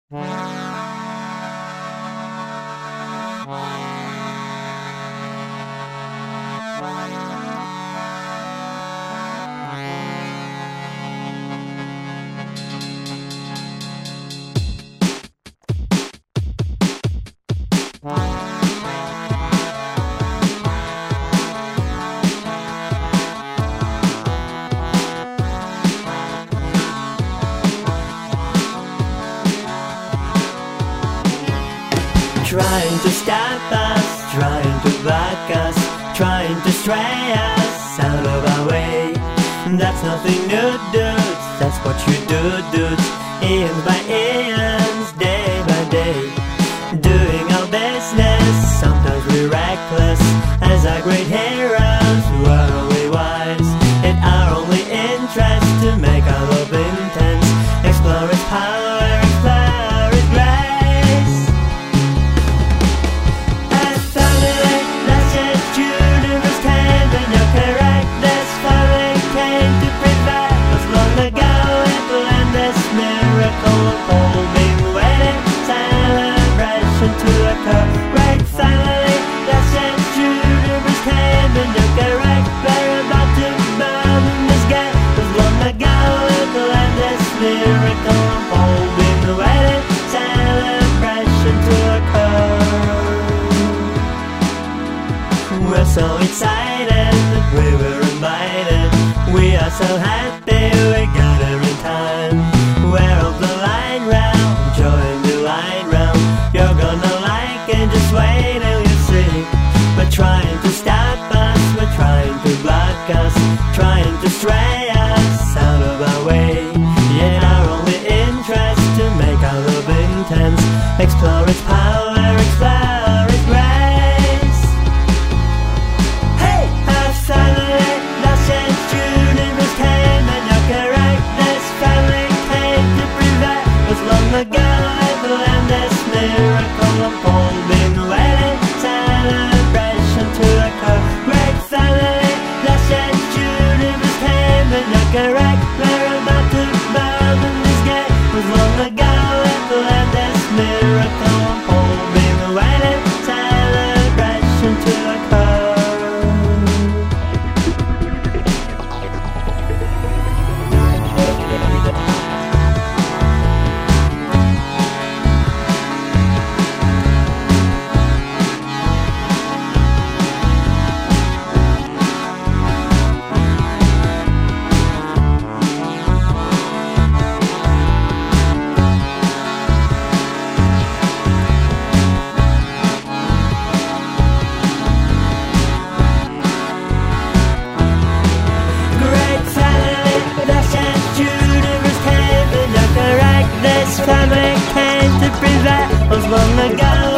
Trying to stop us, trying to block us, trying to stray us out of our way. That's nothing new, dudes, that's what you do, dudes. Eons by eons, day by day, doing our business. Sometimes we're reckless, as our great heroes who are only wise in our only interest to make our love intense, explore its power, explore its grace. As family, that's just universe came, and you're correct. This family came to prevent us long ago. It planned this miracle unfolding, waiting celebration to occur. Great family, that's just universe came, and you're correct. We're about to burn in this gap. As long ago, it planned this miracle unfolding, waiting celebration to occur. We're so excited, we were invited. We are so happy we got here in time. We're on the line round, join the line round. You're gonna like it, just wait till you see. We're trying to stop us, we're trying to block us, trying to stray us out of our way. Yeah, our only interest to make our love intense, explore its power, explore its grace. Hey, our family, that's it, universe came, and you're correct. This family came to prevent us long ago. I planned this miracle unfolding, waiting celebration to occur. Great family, that's it, universe came, and you're correct. We're about to burn in this gate. Was long ago. I planned this miracle unfolding, waiting celebration to occur. Great family, that's just universe came, and you're correct. This family came to prevent us long ago.